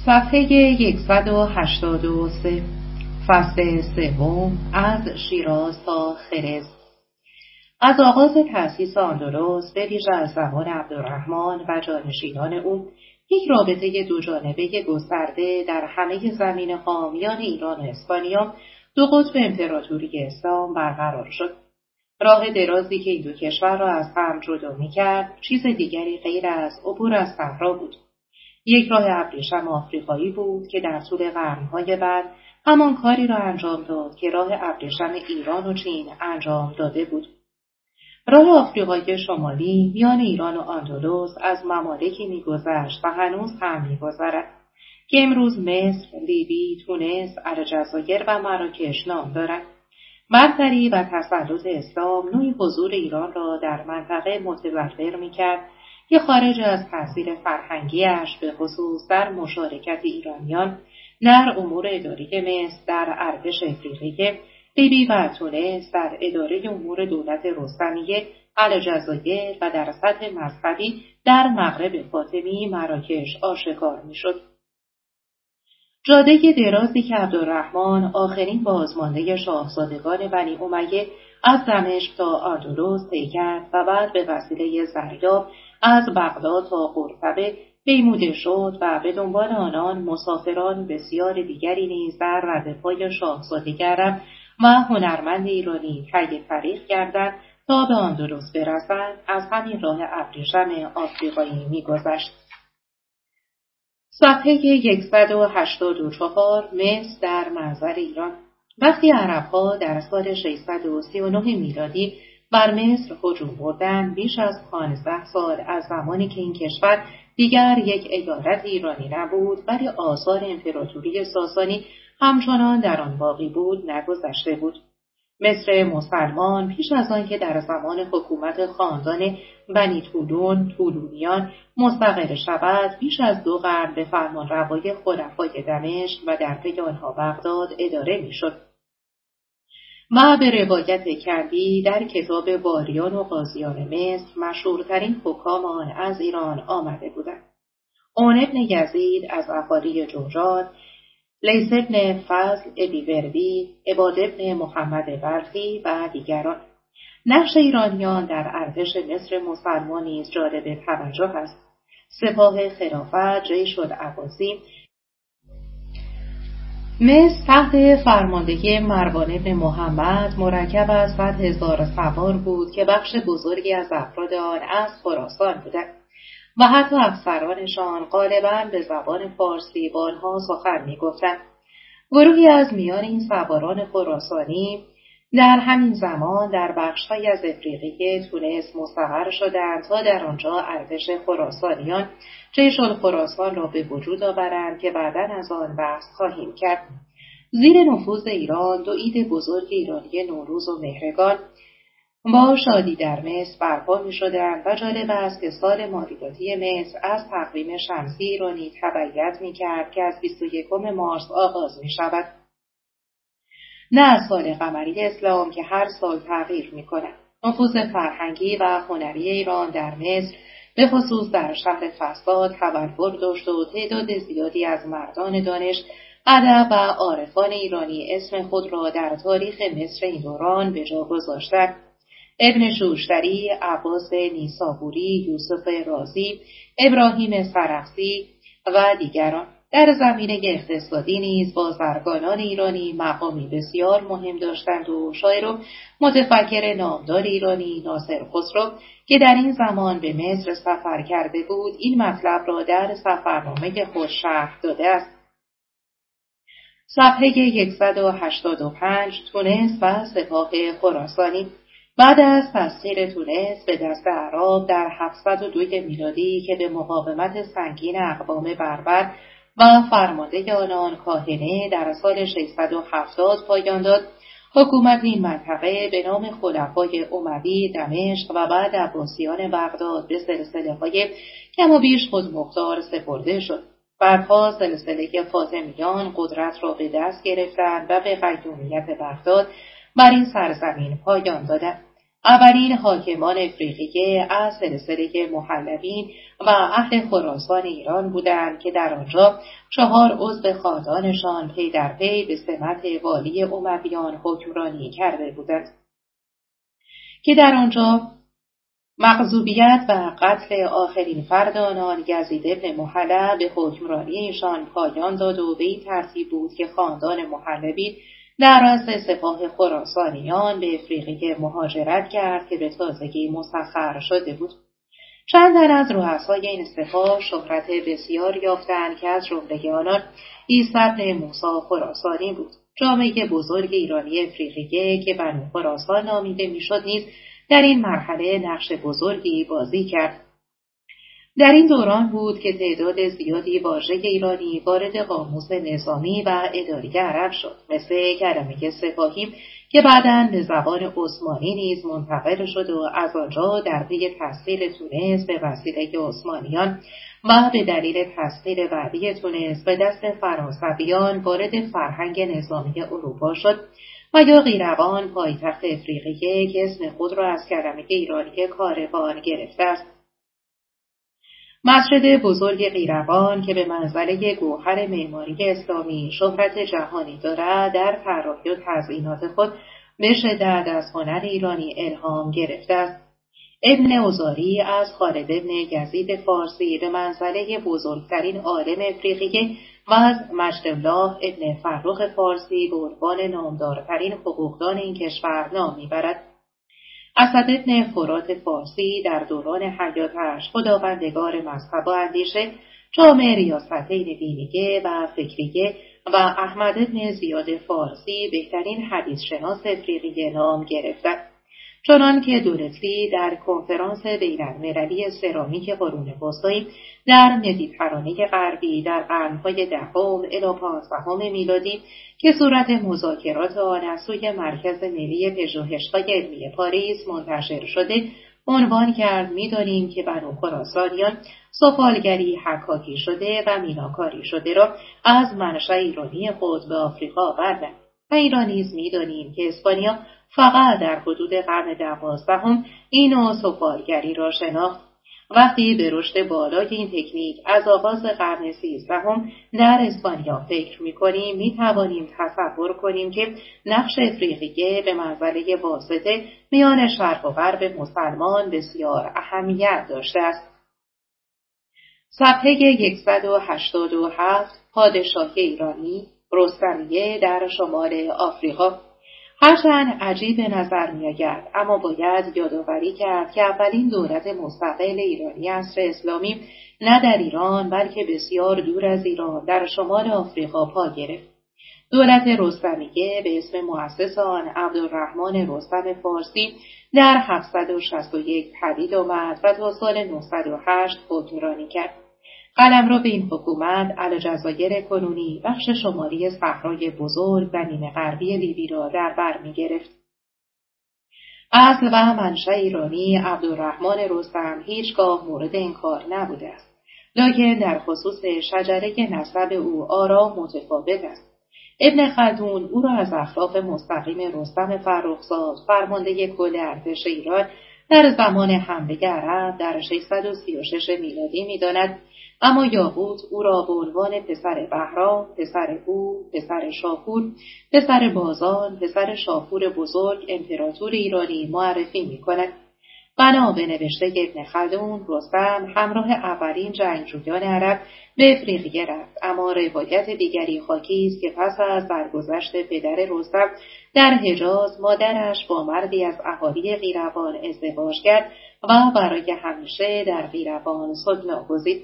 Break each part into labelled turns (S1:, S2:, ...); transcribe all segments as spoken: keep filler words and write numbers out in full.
S1: صفحه صد و هشتاد و سه، فصل سوم، از شیراز تا خرز. از آغاز تأسیس اندلس به ویژه از زمان عبدالرحمن و جانشینان او یک رابطه دو جانبه گسترده در همه زمینه‌ها میان ایران و اسپانیا، دو قطب امپراتوری اسلام برقرار شد. راه درازی که این دو کشور را از هم جدا می‌کرد چیز دیگری غیر از عبور از صحرا بود. یک راه ابریشم آفریقایی بود که در طول قرن‌های بعد همان کاری را انجام داد که راه ابریشم ایران و چین انجام داده بود. راه آفریقای شمالی میان ایران و اندلس از ممالکی می‌گذشت و هنوز هم می‌گذرد که امروز مصر، لیبی، تونس، الجزایر و مراکش نام دارد. برتری و تسلط اسلام نوعی حضور ایران را در منطقه متبلور می‌کرد که خارج از تأثیر فرهنگیش به خصوص در مشارکت ایرانیان در امور اداری مصر در ارتش افریقیه، لیبی و تونس در اداره امور دولت رستمیه، الجزایر و در سطح مذهبی در مغرب فاطمی مراکش آشکار می‌شد. جاده درازی که عبدالرحمن آخرین بازمانده شاهزادگان بنی امیه از دمشق تا اندلس طی کرد و بعد به وسیله زریاب از بغداد تا قرطبه پیموده شد و به دنبال آنان مسافران بسیار دیگری نیز در ردپای شاهزادگی عرب و هنرمند ایرانی طی طریق کردند تا به اندلس برسند. از همین راه ابریشم آفریقایی می‌گذشت. صفحه صد و هشتاد و چهار، مصر در محضر ایران. وقتی عرب‌ها در سال ششصد و سی و نه میلادی بر مصر هجوم بردند، بیش از پانزده سال از زمانی که این کشور دیگر یک ایالت ایرانی نبود ولی آثار امپراتوری ساسانی همچنان در آن باقی بود نگذشته بود. مصر مسلمان پیش از آن که در زمان حکومت خاندان بنی طولون طولونیان مستقر شود، بیش از دو قرن به فرمانروای خلفای دمشق و در پی آنها بغداد اداره میشد و به روایت کردی در کتاب باریان و قاضیان مصر مشهورترین حکام آن از ایران آمده بودند. اون ابن یزید از اهالی جورجان، لیث ابن فضل ابیوردی، عباد ابن محمد بلخی و دیگران. نقش ایرانیان در ارتش مصر مسلمان نیز جالب توجه است. سپاه خلافت، جیش العباسی، مصر تحت فرماندهی مروان بن محمد مرکب از صد هزار سوار بود که بخش بزرگی از افراد آن از خراسان بودند و حتی افسرانشان غالباً به زبان فارسی با آنها سخن می‌گفتند. گروهی از میان این سواران خراسانی در همین زمان در بخش‌های از افریقیه تونس مستقر شدند تا در آنجا ارتش خراسانیان جیش الخراسان را به وجود آورند که بعداً از آن بحث خواهیم کرد. زیر نفوذ ایران دو عید بزرگ ایرانی نوروز و مهرگان با شادی در مصر برپا می شدند و جالب است که سال مالیاتی مصر از تقویم شمسی ایرانی تبعیت می کرد که از بیست و یکم مارس آغاز می شود، نه از سال قمری اسلام که هر سال تغییر می کند. نفوذ فرهنگی و هنری ایران در مصر به خصوص در شهر فساد تبلور داشت و تعداد زیادی از مردان دانش، ادب و عارفان ایرانی اسم خود را در تاریخ مصر این دوران به جا گذاشتند. ابن شوشتری، عباس نیسابوری، یوسف رازی، ابراهیم سرخسی و دیگران. در زمینه اقتصادی نیز بازرگانان ایرانی مقامی بسیار مهم داشتند و شاعر و متفکر نامدار ایرانی ناصر خسرو که در این زمان به مصر سفر کرده بود این مطلب را در سفرنامه خود شرح داده است. صفحه صد و هشتاد و پنج، تونس و سپاه خراسانی. بعد از تسخیر تونس به دست اعراب در هفتصد و دو میلادی که به مقاومت سنگین اقوام بربر و فرمانده آنان کاهنه در سال ششصد و هفتاد پایان داد، حکومت این منطقه به نام خلفای اموی دمشق و بعد عباسیان بغداد به سلسله‌های کم و بیش خودمختار سپرده شد. بعدها سلسله فاطمیان قدرت را به دست گرفتند و به قیومیت بغداد بر این سرزمین پایان دادند. اولین حاکمان افریقیه از سلسله محلبین و اهل خراسان ایران بودند که در آنجا چهار عضو خاندانشان پی در پی به سمت والی امویان حکمرانی کرده بودند که در آنجا مغضوبیت و قتل آخرین فرد آنان یزید ابن محلب به حکمرانی ایشان پایان داد و به این ترتیب بود که خاندان محلبی در رأس سپاه خراسانیان به افریقیه مهاجرت کرد که به تازگی مسخر شده بود. چند تن از رؤسای این سپاه شهرت بسیار یافتند که از جمله آنان عیسی بن موسی خراسانی بود. جامعه بزرگ ایرانی افریقیه که بنو خراسان نامیده میشد نیز در این مرحله نقش بزرگی بازی کرد. در این دوران بود که تعداد زیادی واژه ایرانی وارد قاموس نظامی و اداری عرب شد، مثل کلمه سپاهی که بعداً به زبان عثمانی نیز منتقل شد و از آنجا در پی تسخیر تونس به وسیله عثمانیان و به دلیل تسخیر بعدی تونس به دست فرانسویان وارد فرهنگ نظامی اروپا شد و یا قیروان پایتخت افریقیه که اسم خود را از کلمه ایرانی کاروان گرفته است. مسجد بزرگ قیروان که به منزله گوهر معماری اسلامی شهرت جهانی دارد در طراحی و تزیینات خود به شدت از هنر ایرانی الهام گرفته است. ابن اوزاری از خالد ابن یزید فارسی به منزله بزرگترین عالم افریقیه و از مجدالله ابن فرخ فارسی به عنوان نامدارترین حقوقدان این کشور نام میبرد. اسد ابن فرات فارسی در دوران حیاتش خداوندگار مذهب و اندیشه، جامع ریاستین دینیه و فکریه و احمد ابن زیاد فارسی بهترین حدیث شناس افریقیه نام گرفتند. چنان که دولتی در کنفرانس بین‌المللی سرامیک قرون وسطی در مدیترانه غربی در قرن‌های دهم الی پانزدهم میلادی که صورت مذاکرات آن از سوی مرکز ملی پژوهش‌های علمی پاریس منتشر شده، عنوان کرد می‌دانیم که بنو خراسانیان سفالگری حکاکی شده و میناکاری شده را از منشأ ایرانی خود به آفریقا آوردند. و ایران نیز می‌دانیم که اسپانیا فقط در حدود قرن دوازدهم این نوع سفالگری را شناخت. وقتی به رشد بالای این تکنیک از آغاز قرن سیزدهم در اسپانیا فکر می‌کنیم، می‌توانیم تصور کنیم که نقش افریقیه به منزله واسطه میان شرق و غرب مسلمان بسیار اهمیت داشته است. صفحه صد و هشتاد و هفت پادشاهی ایرانی رستمیه در شمال آفریقا. هرچند عجیب به نظر می‌آید، اما باید یادآوری کرد که اولین دولت مستقل ایرانی عصر اسلامی نه در ایران بلکه بسیار دور از ایران در شمال آفریقا پا گرفت. دولت رستمیه به اسم مؤسس آن عبدالرحمن رستم فارسی در هفتصد و شصت و یک پدید آمد و تا سال نهصد و هشت حکمرانی کرد. قلمرو به این حکومت الجزایر کنونی بخش شمالی صحرای بزرگ و نیمه غربی لیبی را در بر می‌گرفت. اصل و منشأ ایرانی عبدالرحمن رستم هیچگاه مورد انکار نبوده است، لکن در خصوص شجره نسب او آرا متفاوت است. ابن خلدون او را از اخلاف مستقیم رستم فرخزاد فرمانده کل ارتش ایران در زمان حمله عرب در ششصد و سی و شش میلادی می‌داند، اما یاقوت او را به عنوان پسر بهرام، پسر او، پسر شاپور، پسر بازان، پسر شاپور بزرگ امپراتور ایرانی معرفی می‌کند. بنا به نوشته ابن خلدون، رستم همراه اولین جنگجویان عرب به افریقیه رفت، اما روایت دیگری حاکی است که پس از درگذشت پدر رستم در حجاز مادرش با مردی از اهالی قیروان ازدواج کرد و برای همیشه در قیروان سکنا گزید.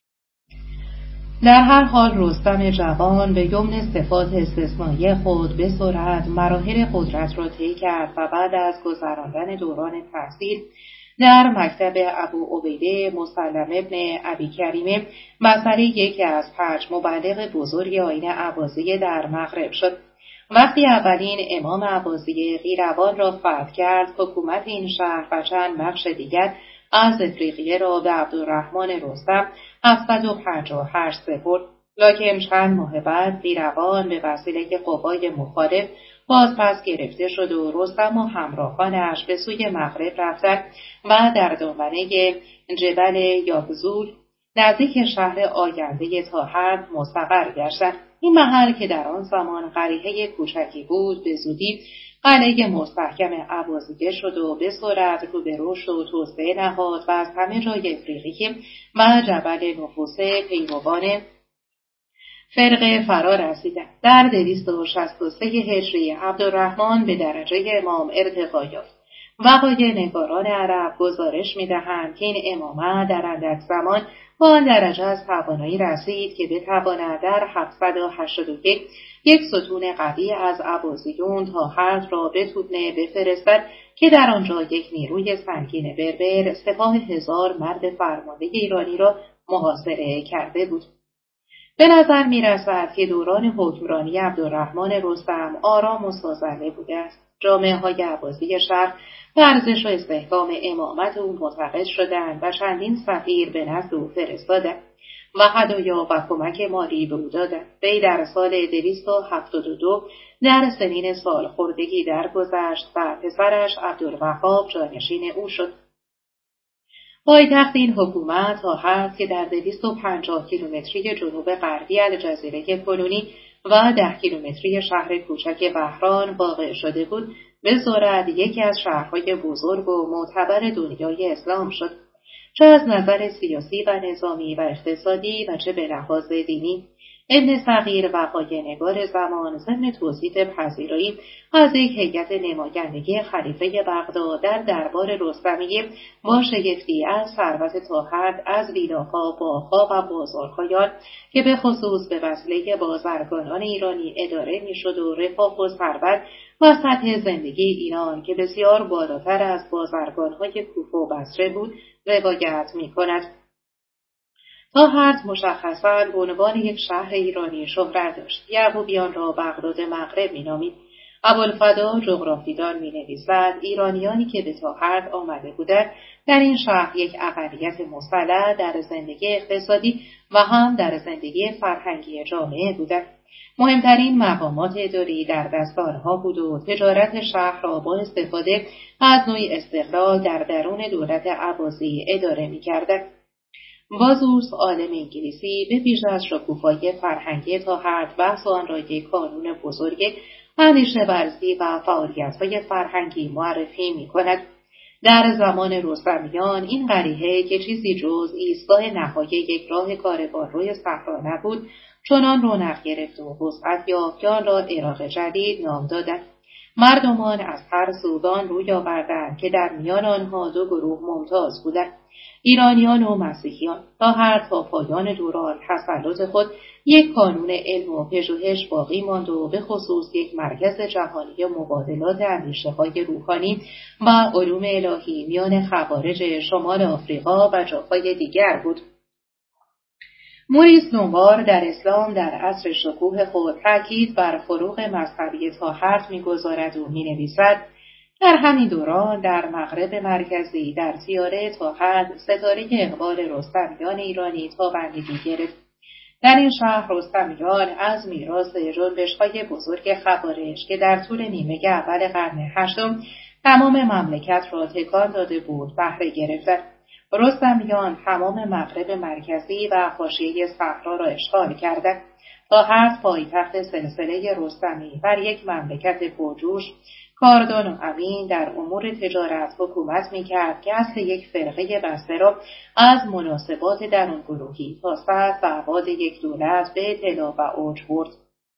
S1: در هر حال رستم جوان به یمن صفات استثنایی خود به سرعت مراحل قدرت را طی کرد و بعد از گذراندن دوران تحصیل در مکتب ابو عبیده مسلم ابن ابی کریمه مثل یکی از پنج مبلغ بزرگ آیین احوازیه در مغرب شد. وقتی اولین امام احوازیه قیروان را فتح کرد، حکومت این شهر و چند بخش دیگر از افریقیه را به عبدالرحمن رستم هفتصد و پنجاه و هشت سپرد، لکن چند ماه بعد قیروان به وسیله قوای مخالف باز پس گرفته شد و رستم و همراهانش به سوی مغرب رفتند و در دامنه جبل یابزول نزدیک شهر آینده تاحرد مستقر گشتند. این محل که در آن زمان قریحه کوچکی بود به زودی قلعه مستحکم ابوزیده شد و به سرعت رو به رشد و توسعه نهاد و از همه جای افریقی و جبل نفوس پیروان فرقه فرا رسیدند. در دویست و شصت و سه هجری عبدالرحمن به درجه امام ارتقا یافت. وقایع نگاران عرب گزارش می‌دهند که این امامت در اندک زمان با آن درجه از توانایی رسید که بتواند در هفتصد و هشتاد و یک یک ستون قوی از ابوزیون تا حرد را بتونه بفرستد که در آنجا یک نیروی سنگین بربر سپاه هزار مرد فرمانده ایرانی را محاصره کرده بود. به نظر می رسد که دوران حکمرانی عبدالرحمن رستم آرام و سازنده بوده است. جامعه های اهوازی شهر به ارزش و استحکام امامت او معتقد شدند و چندین سفیر به نزد او فرستادند و هدایا و کمک مالی به او دادند. وی در سال دویست و هفتاد و دو در سنین سالخوردگی درگذشت و پسرش عبدالوهاب جانشین او شد. پایتخت این حکومت تاحرد که در دویست و پنجاه کیلومتری جنوب غربی از جزیره کنونی و ده کیلومتری شهر کوچک بهران واقع شده بود، به سرعت یکی از شهرهای بزرگ و معتبر دنیای اسلام شد، چه از نظر سیاسی و نظامی و اقتصادی و چه به لحاظ دینی. ابن صغیر وقایع‌نگار زمان ضمن توصیف پذیرایی از یک هیئت نمایندگی خلیفه بغداد در دربار رستمیه با شگفتی از ثروت تاحرد از ویلاها، باغ‌ها و بازارهای آن که به خصوص به وسیله بازرگانان ایرانی اداره میشد و رفاه و ثروت و سطح زندگی ایران که بسیار بالاتر از بازرگانهای کوفه و بصره بود روایت می‌کند. تاحرد مشخصاً به عنوان یک شهر ایرانی شهرت داشت. یعقوبیان را بغداد مغرب می‌نامید. ابوالفدا جغرافیدان می‌نویسد ایرانیانی که به تاحرد آمده بودند در این شهر یک اقلیت مسلح در زندگی اقتصادی و هم در زندگی فرهنگی جامعه بودند. مهمترین مقامات اداری در دست آنها بود و تجارت شهر را با استفاده از نوعی استقلال در درون دولت عباسی اداره می‌کردند. وازوس عالم انگلیسی به ویژه از شکوفایی فرهنگی تاحرد بحث آن را یک کانون بزرگ اندیشه ورزی و فعالیت‌های فرهنگی معرفی می‌کند. در زمان رستمیان این قریحه که چیزی جز ایستگاه نهایی یک راه کاروان روی صحرا نبود، چنان رونق گرفت و وسعت یافت که آن را عراق جدید نام دادند. مردمان از هر سودان روی آوردند که در میان آنها دو گروه ممتاز بودند، ایرانیان و مسیحیان. تا هر تا پایان دوران تسلط خود یک کانون علم و پژوهش باقی ماند و به خصوص یک مرکز جهانی مبادلات اندیشه‌های روحانی و علوم الهی میان خوارج شمال آفریقا و جاهای دیگر بود. موریس نوار در اسلام در عصر شکوه خود تاکید بر فروغ مذهبی تاحرد می‌گذارد و می‌نویسد در همین دوران در مغرب مرکزی در تیاره تاحرد ستاره اقبال رستمیان ایرانی تابندگی گرفت. در این شهر رستمیان از میراث جنبش‌های بزرگ خوارج که در طول نیمه اول قرن هشتم تمام مملکت را تکان داده بود بهره گرفتند. رستمیان تمام مغرب مرکزی و حاشیه صحرا را اشغال کردند. تاحرد پایتخت سلسله رستمی بر یک مملکت پرجوش، کاردان و امین در امور تجارت حکومت می‌کرد که اصل یک فرقه بسته را از مناسبات درون گروهی تا سطح و ابعاد یک دولت به اطلاع و اوج برد.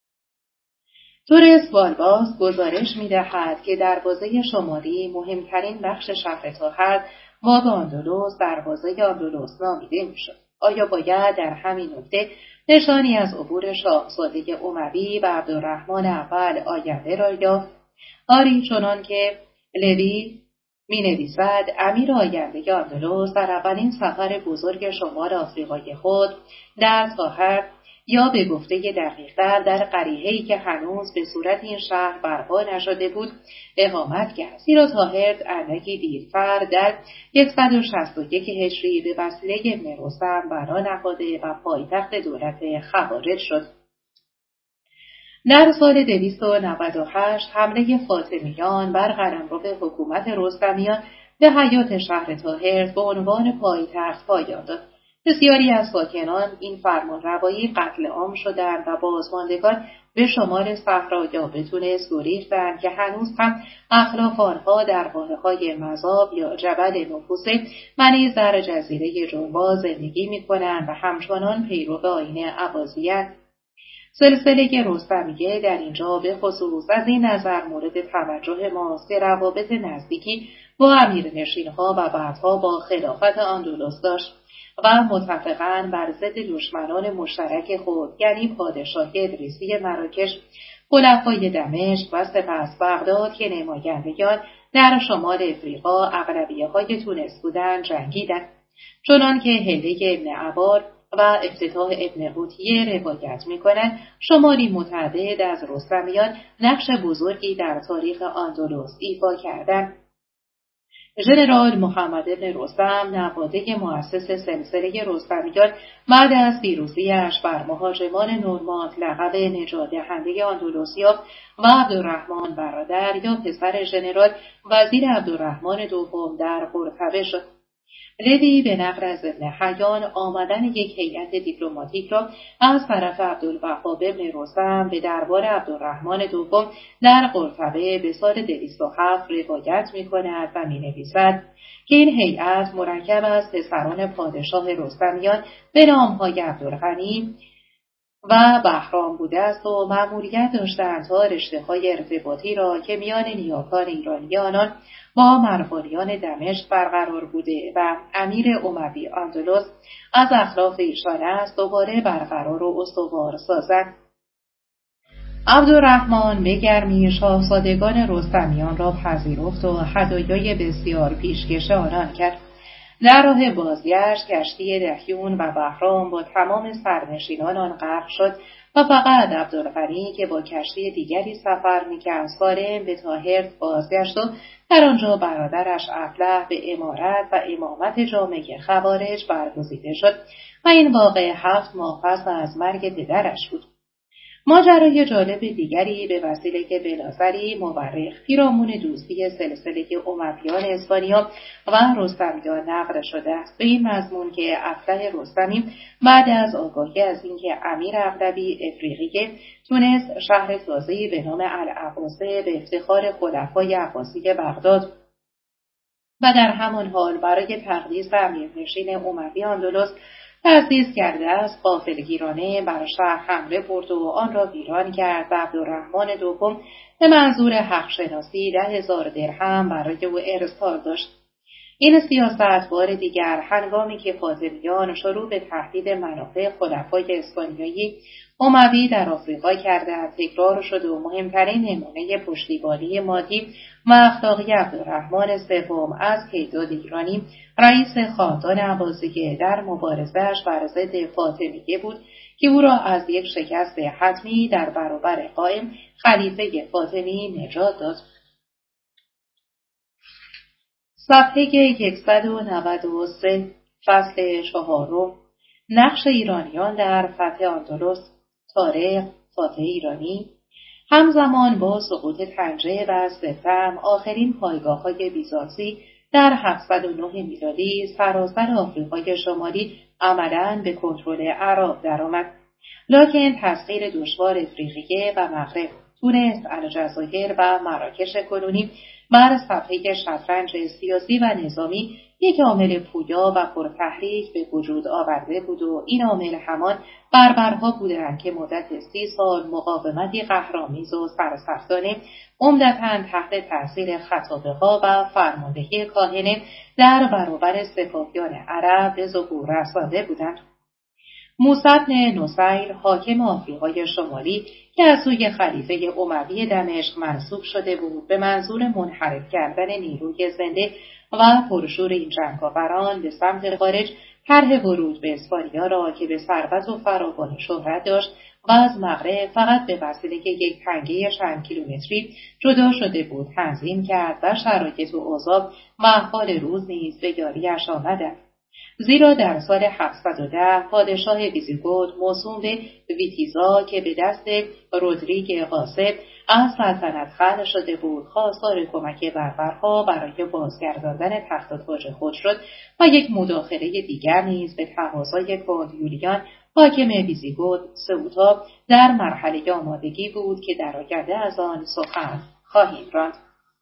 S1: تورس والباس گزارش می‌دهد که دروازه شمالی مهمترین بخش شهر تاحرد باب اندلس دروازه اندلس نامیده می‌شد. آیا باید در همین نکته نشانی از عبور شاهزاده اموی و عبدالرحمن اول آینده را یافت؟ آری، چنان که لوی می نویسد امیر آینده اندلس در اولین سفر بزرگ شمال آفریقای خود در تاحرد یا به گفته دقیق‌تر در قریحه‌ای که هنوز به صورت این شهر برپا نشده بود اقامت کرد، زیرا تاحرد اندکی دیرتر در صد و شصت و یک هجری به وسیله ابن رستم بنا نهاده و پایتخت دولت خوارج شد. در سال دویست و نود و هشت حمله فاطمیان بر قلمرو حکومت رستمیان به حیات شهر طاهر به عنوان پایتخت پایان داد. بسیاری از ساکنان این فرمانروایی قتل عام شدند و بازماندگان به شمال صحرا یا به تونس گریختند که هنوز هم اخلاف آنها در واحه‌های مذاب یا جبل نفوسه و نیز در جزیره جنبا زندگی می‌کنند و همچنان پیرو آیین عباسی‌اند. سلسله رستمیه در اینجا به خصوص از این نظر مورد توجه ماست که روابط نزدیکی با امیرنشین‌ها و بعدها با خلافت اندلس داشت و متفقاً بر ضد دشمنان مشترک خود یعنی پادشاه ادریسی مراکش، خلفای دمشق و سپس بغداد که نمایندگان در شمال افریقا اغلبیه‌های تونس بودند جنگیدند. چنان که هله ابن عبار و افتتاح ابن قوطیه روایت می‌کنند شماری متعدد از رستمیان نقش بزرگی در تاریخ اندلس ایفا کردند. ژنرال محمد بن رستم نواده مؤسس سلسله رستمیان بعد از پیروزی‌اش بر مهاجمان نورماند لقب نجات دهنده اندلس یافت و عبدالرحمن برادر یا پسر ژنرال وزیر عبدالرحمن دوم در قرطبه شد. لوی به نقل از ابن حیان آمدن یک هیئت دیپلماتیک را از طرف عبدالوهاب ابن رستم به دربار عبدالرحمن دوم در قرطبه به سال دویست و هفت روایت می‌کند و می‌نویسد که این هیئت مرکب از پسران پادشاه رستمیان به نام‌های عبدالغنی و بهرام بوده است و مأموریت داشتند تا رشته‌های ارتباطی را که میان نیاکان ایرانی آنان با مروانیان دمشق برقرار بوده و امیر اموی اندلس از اخلاف ایشان است دوباره برقرار و استوار سازند. عبدالرحمن به گرمی شاهزادگان رستمیان را پذیرفت و هدایای بسیار پیشکش آنان کرد. در راه بازگشت کشتی دهیون و بهرام با تمام سرنشینان آن غرق شد و فقط عبدالغنی که با کشتی دیگری سفر می‌کرد سالم به طاهر بازگشت و در آنجا برادرش افلح به امارت و امامت جامعه خوارج برگزیده شد و این واقعه هفت ماه پس از مرگ پدرش بود. ماجرای جالب دیگری به وسیله که بلازری مورخ پیرامون دوستی سلسله امویان اسپانیا و رستمیان نقل شده است به این مضمون که افلح رستمی بعد از آگاهی از اینکه امیر اغلبی افریقی تونس شهر تازه‌ای به نام العباسه به افتخار خلفای عباسی بغداد و در همان حال برای تقدیس امیرنشین اموی اندلس تأسیس کرده است غافلگیرانه بر شهر حمله برد و آن را ویران کرد و عبدالرحمن دوم به منظور حق شناسی ده هزار درهم برای او ارسال داشت. این سیاست بار دیگر هنگامی که فاطمیان شروع به تهدید منافع خلفای اسپانیایی اموی در آفریقا کردند تکرار شد و مهمترین نمونه پشتیبانی مادی و اخلاقی عبدالرحمن سوم از کیداد ایرانی رئیس خاندان عباسیه در مبارزه‌اش بر ضد فاطمیه بود که او را از یک شکست حتمی در برابر قائم خلیفه فاطمی نجات داد. صفحه صد و نود و سه فصل چهارم نقش ایرانیان در فتح اندلس تاریخ فاتح ایرانی همزمان با سقوط طنجه و سفتم آخرین پایگاه‌های بیزانسی در هفتصد و نه میلادی سراسر آفریقای شمالی عملاً به کنترل عرب درآمد. لکن تسخیر دشوار افریقیه و مغرب، تونس، الجزایر و مراکش کنونی بر صفحه شطرنج سیاسی و نظامی یک عامل پویا و پرتحریک به وجود آورده بود و این عامل همان بربرها بودند که مدت سی سال مقاومتی قهرآمیز و سرسختانه عمدتاً تحت تأثیر خطابه‌ها و فرماندهی کاهنه در برابر سپاهیان عرب به ظهور رسانده بودند. موسی بن نصیر حاکم آفریقای شمالی که از سوی خلیفه اموی دمشق منصوب شده بود به منظور منحرف کردن نیروی زنده و پرشور این جنگاوران به سمت خارج طرح ورود به اسپانیا را که به ثروت و فراوانی شهرت داشت و از مغرب فقط به وسیله یک تنگه چند کیلومتری جدا شده بود تنظیم کرد و شرایط و اوضاع و احوال روز نیز به یاری‌اش آمدند. زیرا در سال هفتصد و ده پادشاه ویزیگوت موسوم به ویتیزا که به دست رودریگ قاصد از سلطنت خلع شده بود خواستار کمک بربرها برای بازگرداندن تخت و تاج خود شد و یک مداخله دیگر نیز به تقاضای کند یولیان حاکم ویزیگوت سئوتا در مرحله آمادگی بود که در آینده از آن سخن خواهیم راند.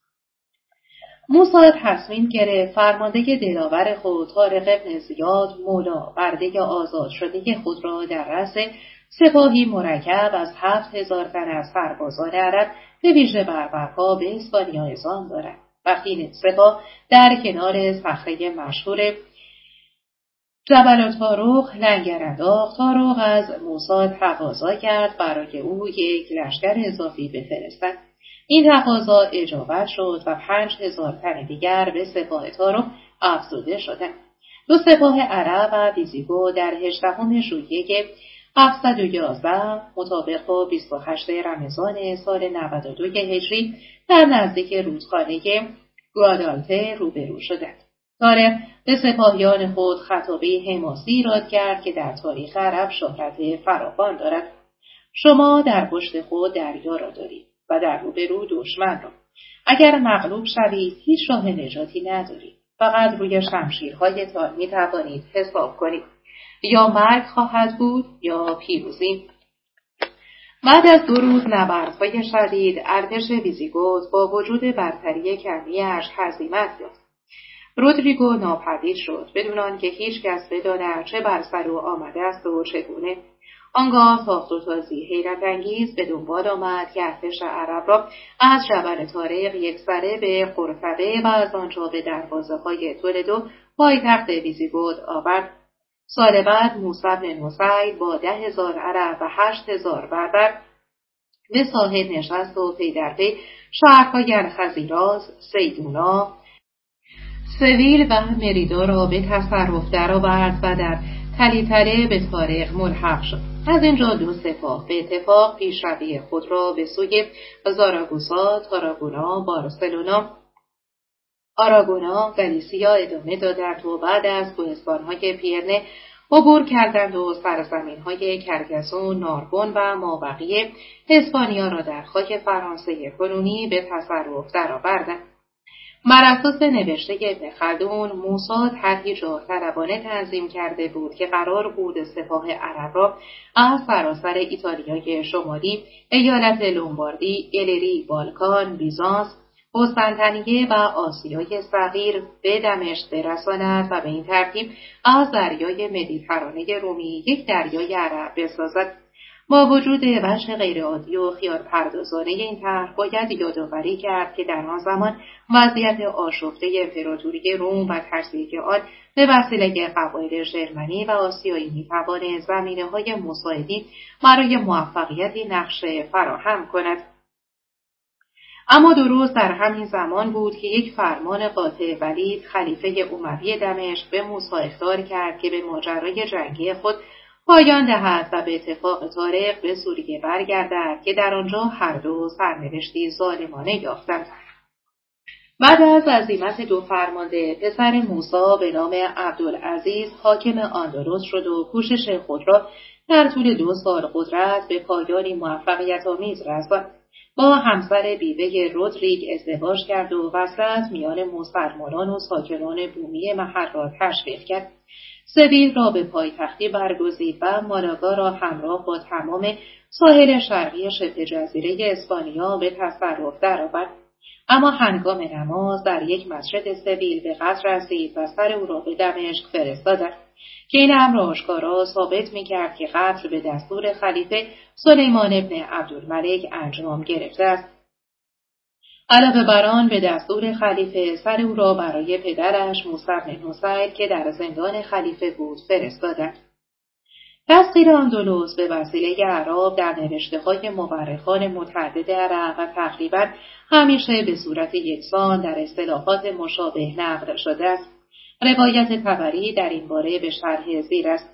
S1: موسی تصمیم گرفت فرمانده دلاور خود طارق بن زیاد مولا برده آزاد شده خود را در رأس سپاهی مرکب از هفت هزار تن از سربازان عرب به ویژه بربرها به اسپانیا اعزام دارد. وقتی سپاه در کنار صخره مشهور جبل طارق لنگر انداخت، طارق از موسی تقاضا کرد برای او یک لشکر اضافی بفرستد. این تقاضا اجابت شد و پنج هزار تن دیگر به سپاه طارق افزوده شدند. دو سپاه عرب و ویزیگو در هجدهم ژوئیه هفتصد و یازده مطابق با بیست و هشتم رمضان سال نود و دو هجری در نزدیک رودخانه گوادالته روبرو شدند. طارق به سپاهیان خود خطابه حماسی ایراد کرد که در تاریخ عرب شهرت فراوان دارد. شما در پشت خود دریا را دارید و در روبرو دشمن را. اگر مغلوب شوید هیچ راه نجاتی ندارید. فقط روی شمشیرهایتان می توانید حساب کنید. یا مرگ خواهد بود یا پیروزی. بعد از دو روز نبردهای شدید ارتش ویزیگوت با وجود برتری کمی‌اش هزیمت یافت. رودریگو ناپدید شد بدون آنکه هیچ کس بداند چه بر سر او آمده است و چگونه. آنگاه تاخت و تازی حیرت انگیز به دنبال آمد که ارتش عرب را از جبل طارق یکسره به قرطبه و از آنجا به دروازه‌های تولدو پایتخت ویزیگوت آورد. سال بعد موسی بن نصیر با ده هزار عرب و هشت هزار بربر به ساحل نشست و پی در پی شهرهای الخزیراس، سیدونا، سویل و مریدا را به تصرف درآورد و در تلیتله به طارق ملحق شد. از اینجا دو سپاه به اتفاق پیشروی خود را به سوی زاراگوسا، تاراگونا، بارسلونا، آراگونا، گالیسیا ادامه دادند و بعد از کوهستان‌های پیرنه عبور کردند و سرزمین‌های کرگسون، ناربون و مابقی اسپانیا را در خاک فرانسه کنونی به تصرف درآوردند. بر اساس نوشته ابن خلدون، موسی طرحی جاه‌طلبانه تنظیم کرده بود که قرار بود سپاه عرب را از سراسر ایتالیای شمالی، ایالت لومباردی، ایلری، بالکان، بیزانس، قسطنطنیه و آسیای صغیر به دمشق برساند و به این ترتیب از دریای مدیترانه رومی یک دریای عرب بسازد. با وجود وجه غیرعادی و خیال پردازانه این طرح باید یادآوری کرد که در آن زمان وضعیت آشفته امپراتوری روم و تجزیه آن به وسیله قبایل ژرمنی و آسیایی می‌توانست زمینه‌های مساعدی برای موفقیت نقش فراهم کند. اما درست در همین زمان بود که یک فرمان قاطع ولید خلیفه اموی دمشق به موسی اخطار کرد که به ماجرای جنگی خود پایان دهد و به اتفاق طارق به سوریه برگردد که در آنجا هر دو سرنوشتی ظالمانه یافتند. بعد از عزیمت دو فرمانده، پسر موسی به نام عبدالعزیز حاکم اندلس شد و کوشش خود را در طول دو سال قدرت به پایانی موفقیت‌آمیز رساند. با همسر بیوه رودریگ ازدواج کرد و وصلت میان مسلمانان و ساکنان بومی محل را تشویق کرد. سویل را به پایتختی برگزید و مالاگا را همراه با تمام ساحل شرقی شبه جزیره اسپانیا به تصرف درآورد. اما هنگام نماز در یک مسجد سویل به قتل رسید و سر او را به دمشق فرستادند که این امر آشکارا ثابت می‌کرد که قتل به دستور خلیفه سلیمان ابن عبدالملک انجام گرفته است. علاوه بر آن به دستور خلیفه سر او را برای پدرش موسی بن نصیر که در زندان خلیفه بود فرستادند. تسخیر اندلس به وسیله اعراب در نوشته‌های مورخان متعدد عرب و تقریباً همیشه به صورت یکسان در اصطلاحات مشابه نقل شده است. روایت طبری در این باره به شرح زیر است.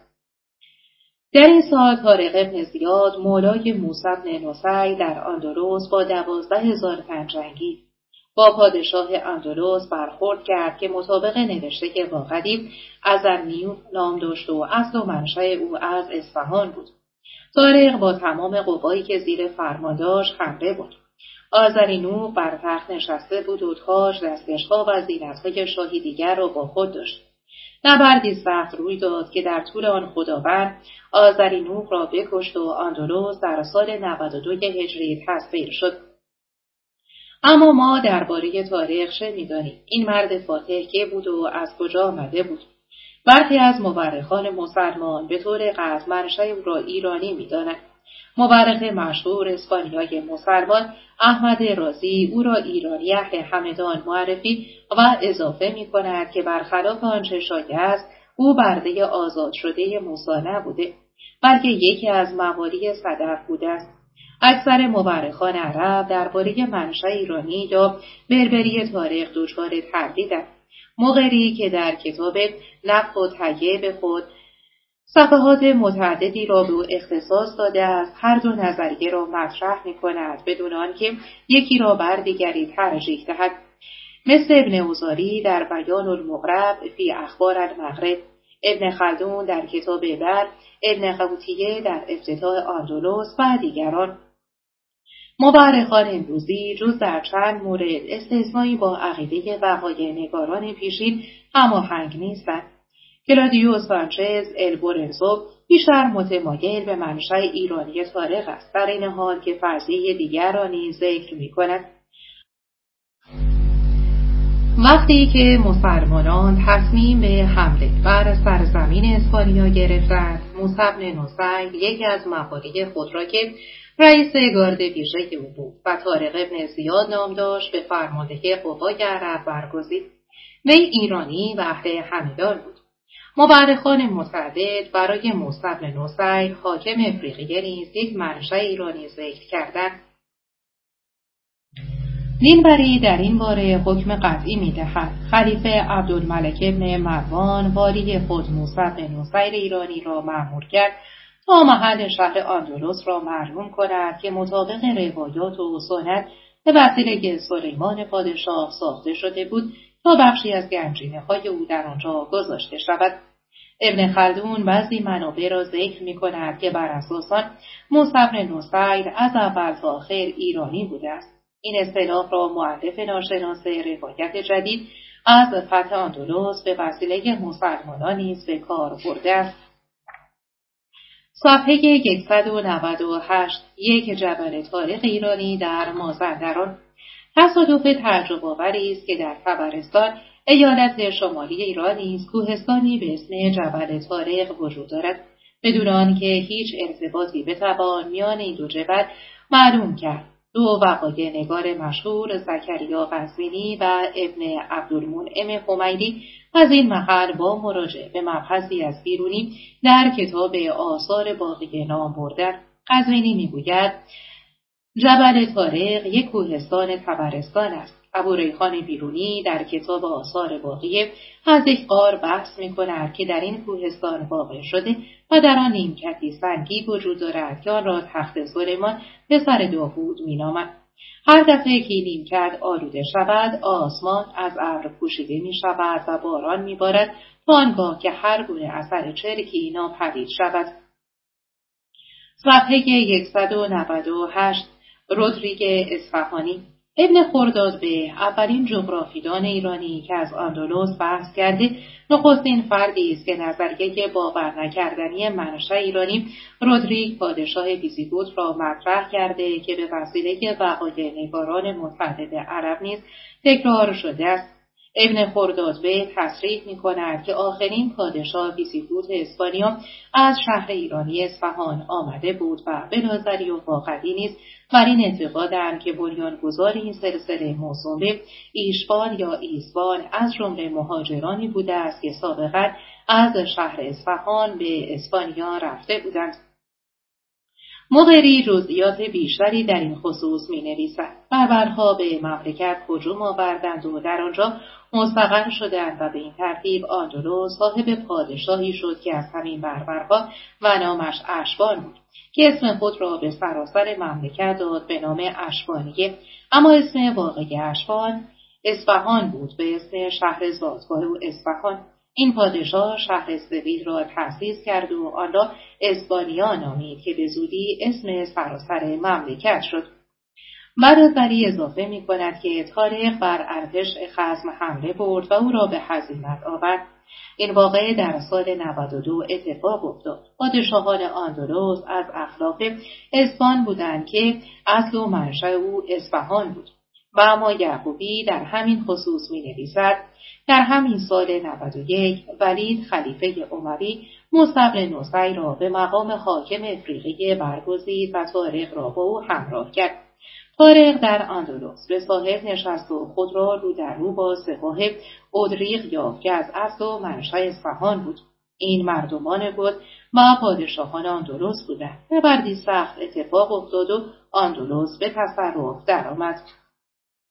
S1: در این سال طارق بن زیاد مولای موسی بن نصیر در اندلس با دوازده هزار تن جنگید. با پادشاه اندلس برخورد کرد که مطابق نوشته واقدی ازرنیوق نام داشت و اصل و منشأ او از اصفهان بود. طارق با تمام قوایی که زیر فرمان داشت خنده بود. آذرینوق بر تخت نشسته بود و تاج، دستکش‌ها و زینت‌های شاهی دیگر را با خود داشت. نبردی سخت روی داد که در طول آن خداوند آذرینوق را بکشت و اندلس در سال نود و دو هجری تسخیر شد. اما ما درباره طارق چه می‌دانیم؟ این مرد فاتح که بود و از کجا آمده بود؟ برخی از مورخان مسلمان به طور قطع منشأ او را ایرانی می‌دانند. مورخ مشهور اسپانیای مسلمان احمد رازی او را ایرانی اهل همدان معرفی و اضافه می‌کند که برخلاف آنچه شایع است او برده آزاد شده موسی نبوده، بلکه یکی از موالی صدف بوده است. اکثر مورخان عرب درباره منشأ ایرانی یا بربری طارق دچار تردیدند. مقری که در کتاب نفخ و طیب خود صفحات متعددی را به او اختصاص داده است، هر دو نظریه را مطرح می‌کند بدون آنکه یکی را بر دیگری ترجیح دهد. مثل ابن اوزاری در بیان المغرب فی اخبار المغرب، ابن خلدون در کتاب بر، ابن قوطیه در افتتاح اندلس و دیگران. مورخان امروزی جز در چند مورد استثنایی با عقیده وقایع نگاران پیشین هماهنگ نیستند. کلادیو سانچز البورنزو بیشتر متمایل به منشأ ایرانی طارق است، در این حال که فرضیه دیگر را نیز ذکر می‌کند. وقتی که مسلمانان تصمیم به حمله بر سرزمین اسپانیا گرفتند، موسی بن نصیر یکی از موالی خود را که رئیس گارد ویژه او بود و طارق بن زیاد نام داشت به فرمانده قوای عرب برگزید. وی ایرانی و اهل همدان بود. مورخان متعدد برای موسی بن نصیر حاکم افریقیه نیز یک منشأ ایرانی ذکر کردند. مینبری در این باره حکم قطعی می‌دهد. خلیفه عبدالملک بن مروان والی خود موسی بن نصیر ایرانی را مأمور کرد تا محل شهر اندلس را معلوم کند که مطابق روایات و سنت به وسیله سلیمان پادشاه ساخته شده بود تا بخشی از گنجینه‌های او در آنجا گذاشته شود. ابن خلدون بعضی منابع را ذکر می‌کند که بر اساس آن موسی بن نصیر از اول تا آخر ایرانی بوده است. این اصطلاح را مؤلف ناشناس روایت جدید از فتح اندلس به وسیله مسلمانان نیز به کار برده است. صفحه صد و نود و هشت یک جبل طارق ایرانی در مازندران. تصادف تعجب آوری است که در طبرستان ایالت شمالی ایران نیز کوهستانی به اسم جبل طارق وجود دارد، بدون آنکه هیچ ارتباطی بتوان میان این دو جبل معلوم کرد. دو وقایع نگار مشهور زکریا قزوینی و ابن عبدالمنعم خمیلی از این محل با مراجعه به مبحثی از بیرونی در کتاب آثار باقی نام بردند. قزوینی میگوید جبل طارق یک کوهستان طبرستان است. ابو ریحان بیرونی در کتاب آثار باقی از یک غار بحث می‌کند که در این کوهستان واقع شده و در آن نیمکتی سنگی وجود دارد که آن را تخت سلیمان پسر داوود می‌نامند. هر دفعه که نیمکت آلوده شود، آسمان از ابر پوشیده می‌شود و باران می‌بارد تا آنگاه که هر گونه اثر چرکی ناپدید شود. صفحه صد و نود و هشت رودریگ اصفهانی. ابن خردادبه اولین جغرافیدان ایرانی که از اندلس بحث کرده، نخستین فردی است که نظریه باور نکردنی منشأ ایرانی رودریگ پادشاه ویزیگوت را مطرح کرده که به وسیله وقایع نگاران متعدد عرب نیز تکرار شده است. ابن خردادبه تصریح می‌کند که آخرین پادشاه ویزیگوت اسپانیا از شهر ایرانی اصفهان آمده بود و بناظری و واقعی نیز بر این اعتقادند که بنیانگذار این سلسله موسوم به ایشبان یا ایسبان از جمله مهاجرانی بوده است که سابقا از شهر اصفهان به اسپانیا رفته بودند. مقری جزئیات بیشتری در این خصوص می نویسد. بربرها به مملکت هجوم آوردند و در آنجا مستقر شدند و به این ترتیب آندلس صاحب پادشاهی شد که از همین بربرها و نامش اشبان بود که اسم خود را به سراسر مملکت داد به نام اشبانیه، اما اسم واقعی اشبان اصفهان بود به اسم شهر زادگاه و اصفهان. این پادشاه شهر سویل را تأسیس کرد و آن را اسپانیا نامید که به زودی اسم سراسر مملکت شد. برادری اضافه می کند که طارق بر ارتش خزم حمله برد و او را به هزیمت آورد. این واقعه در سال نود و دو اتفاق افتاد. پادشاهان اندلس از اخلاف اسپان بودند که اصل و منشأ او اصفهان بود. و اما یعقوبی در همین خصوص می نویسد در همین سال نود و یک ولید خلیفه اموی موسی بن نصیر را به مقام حاکم افریقیه برگزید و طارق را با او همراه کرد. طارق در اندلس به ساحل نشست و خود را رو در رو با سپاه اودریغ یافت که از اصل و منشأ اصفهان بود. این مردمان بود و پادشاهان اندلس بودند. نبردی سخت اتفاق افتاد و اندلس به تصرف درآمد.